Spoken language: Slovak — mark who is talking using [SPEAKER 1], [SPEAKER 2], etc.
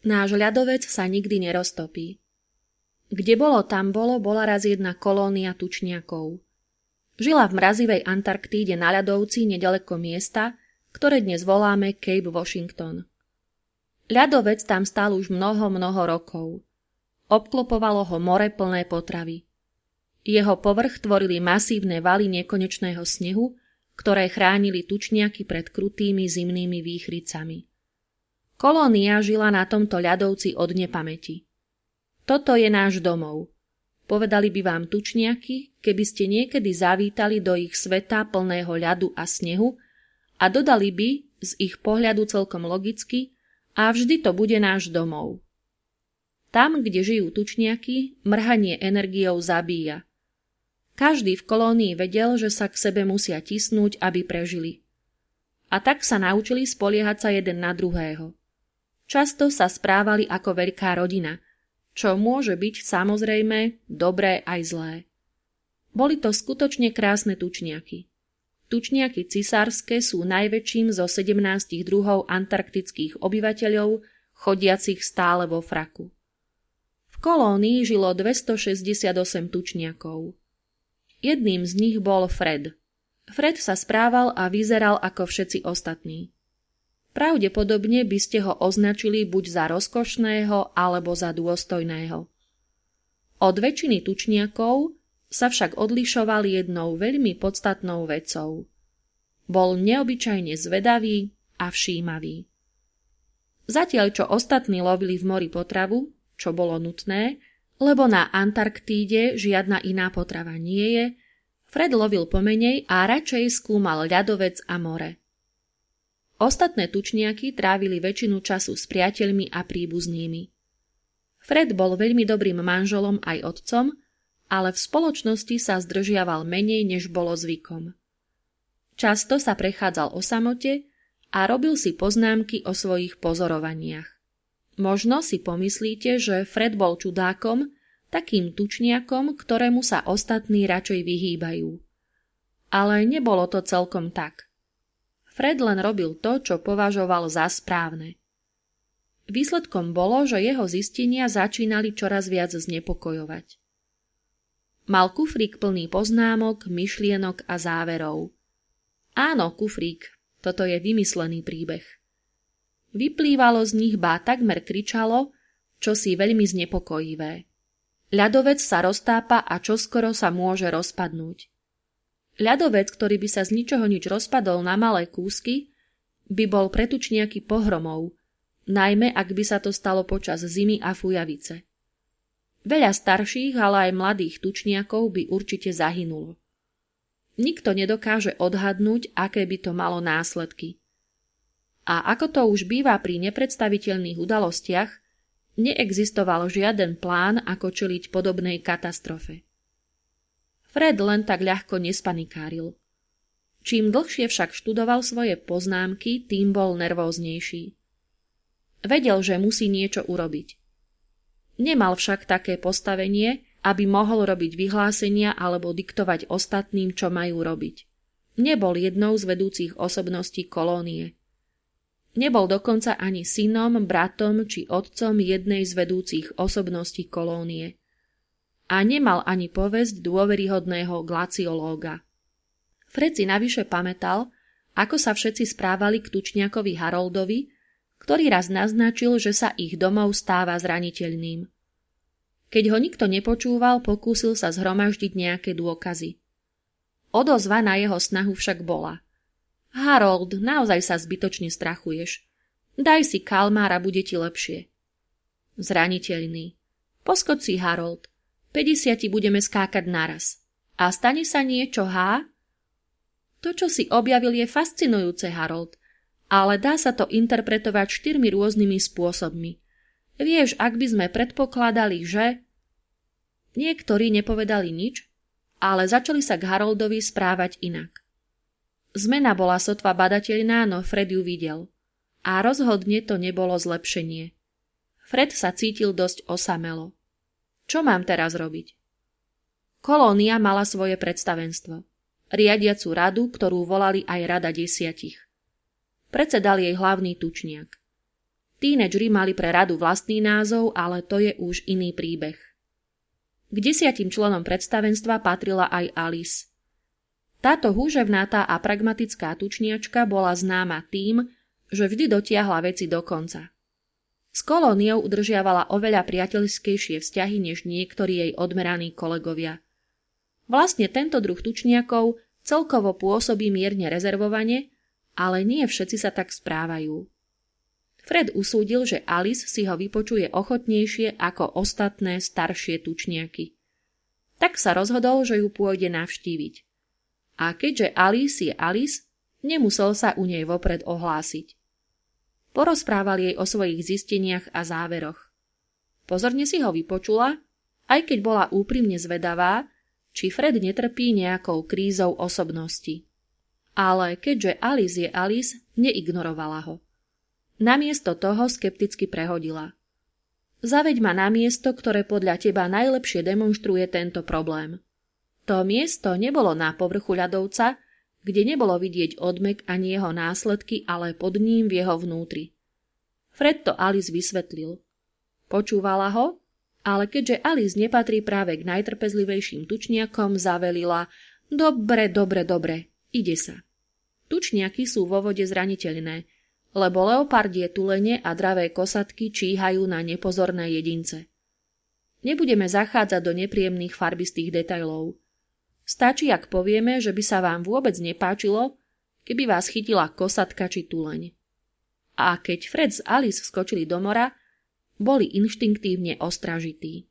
[SPEAKER 1] Náš ľadovec sa nikdy neroztopí. Kde bolo, tam bolo, bola raz jedna kolónia tučniakov. Žila v mrazivej Antarktíde na ľadovci nedaleko miesta, ktoré dnes voláme Cape Washington. Ľadovec tam stál už mnoho rokov. Obklopovalo ho more plné potravy. Jeho povrch tvorili masívne valy nekonečného snehu, ktoré chránili tučniaky pred krutými zimnými výchricami. Kolónia žila na tomto ľadovci od nepamäti. Toto je náš domov. Povedali by vám tučniaky, keby ste niekedy zavítali do ich sveta plného ľadu a snehu a dodali by z ich pohľadu celkom logicky a vždy to bude náš domov. Tam, kde žijú tučniaky, mrhanie energiou zabíja. Každý v kolónii vedel, že sa k sebe musia tisnúť, aby prežili. A tak sa naučili spoliehať sa jeden na druhého. Často sa správali ako veľká rodina, čo môže byť samozrejme dobré aj zlé. Boli to skutočne krásne tučniaky. Tučniaky cisárske sú najväčším zo 17 druhov antarktických obyvateľov, chodiacich stále vo fraku. V kolónii žilo 268 tučniakov. Jedným z nich bol Fred. Fred sa správal a vyzeral ako všetci ostatní. Pravdepodobne by ste ho označili buď za rozkošného alebo za dôstojného. Od väčšiny tučniakov sa však odlišoval jednou veľmi podstatnou vecou. Bol neobyčajne zvedavý a všímavý. Zatiaľ, čo ostatní lovili v mori potravu, čo bolo nutné, lebo na Antarktíde žiadna iná potrava nie je, Fred lovil pomenej a radšej skúmal ľadovec a more. Ostatné tučniaky trávili väčšinu času s priateľmi a príbuznými. Fred bol veľmi dobrým manželom aj otcom, ale v spoločnosti sa zdržiaval menej, než bolo zvykom. Často sa prechádzal o samote a robil si poznámky o svojich pozorovaniach. Možno si pomyslíte, že Fred bol čudákom, takým tučniakom, ktorému sa ostatní radšej vyhýbajú. Ale nebolo to celkom tak. Fred len robil to, čo považoval za správne. Výsledkom bolo, že jeho zistenia začínali čoraz viac znepokojovať. Mal kufrík plný poznámok, myšlienok a záverov. Áno, kufrík, toto je vymyslený príbeh. Vyplývalo z nich, ba takmer kričalo, čosi veľmi znepokojivé. Ľadovec sa roztápa a čoskoro sa môže rozpadnúť. Ľadovec, ktorý by sa z ničoho nič rozpadol na malé kúsky, by bol pre tučniaky pohromou, najmä ak by sa to stalo počas zimy a fujavice. Veľa starších, ale aj mladých tučniakov by určite zahynulo. Nikto nedokáže odhadnúť, aké by to malo následky. A ako to už býva pri nepredstaviteľných udalostiach, neexistoval žiaden plán, ako čeliť podobnej katastrofe. Fred len tak ľahko nespanikáril. Čím dlhšie však študoval svoje poznámky, tým bol nervóznejší. Vedel, že musí niečo urobiť. Nemal však také postavenie, aby mohol robiť vyhlásenia alebo diktovať ostatným, čo majú robiť. Nebol jednou z vedúcich osobností kolónie. Nebol dokonca ani synom, bratom či otcom jednej z vedúcich osobností kolónie. A nemal ani povesť dôveryhodného glaciológa. Fred si navyše pamätal, ako sa všetci správali k tučniakovi Haroldovi, ktorý raz naznačil, že sa ich domov stáva zraniteľným. Keď ho nikto nepočúval, pokúsil sa zhromaždiť nejaké dôkazy. Odozva na jeho snahu však bola: Harold, naozaj sa zbytočne strachuješ. Daj si kalmár a bude ti lepšie. Zraniteľný. Poskoč si, Harold. 50 budeme skákať naraz. A stane sa niečo, há? To, čo si objavil, je fascinujúce, Harold, ale dá sa to interpretovať 4 rôznymi spôsobmi. Vieš, ak by sme predpokladali, že... Niektorí nepovedali nič, ale začali sa k Haroldovi správať inak. Zmena bola sotva badateľná, no Fred ju videl. A rozhodne to nebolo zlepšenie. Fred sa cítil dosť osamelo. Čo mám teraz robiť? Kolónia mala svoje predstavenstvo. Riadiacu radu, ktorú volali aj Rada 10. Predsedal jej hlavný tučniak. Tínedžeri mali pre radu vlastný názov, ale to je už iný príbeh. K 10 členom predstavenstva patrila aj Alice. Táto húževnatá a pragmatická tučniačka bola známa tým, že vždy dotiahla veci do konca. S kolóniou udržiavala oveľa priateľskejšie vzťahy než niektorí jej odmeraní kolegovia. Vlastne tento druh tučniakov celkovo pôsobí mierne rezervovane, ale nie všetci sa tak správajú. Fred usúdil, že Alice si ho vypočuje ochotnejšie ako ostatné staršie tučniaky. Tak sa rozhodol, že ju pôjde navštíviť. A keďže Alice je Alice, nemusel sa u nej vopred ohlásiť. Porozprával jej o svojich zisteniach a záveroch. Pozorne si ho vypočula, aj keď bola úprimne zvedavá, či Fred netrpí nejakou krízou osobnosti. Ale keďže Alice je Alice, neignorovala ho. Namiesto toho skepticky prehodila. Zaveď ma na miesto, ktoré podľa teba najlepšie demonštruje tento problém. To miesto nebolo na povrchu ľadovca, kde nebolo vidieť odmek ani jeho následky, ale pod ním v jeho vnútri. Fred to Alice vysvetlil. Počúvala ho, ale keďže Alice nepatrí práve k najtrpezlivejším tučniakom, zavelila: Dobre, ide sa. Tučniaky sú vo vode zraniteľné, lebo leopardie tulene a dravé kosatky číhajú na nepozorné jedince. Nebudeme zachádzať do nepríjemných farbistých detailov. Stačí, ak povieme, že by sa vám vôbec nepáčilo, keby vás chytila kosatka či tuleň. A keď Fred s Alice skočili do mora, boli inštinktívne ostražití.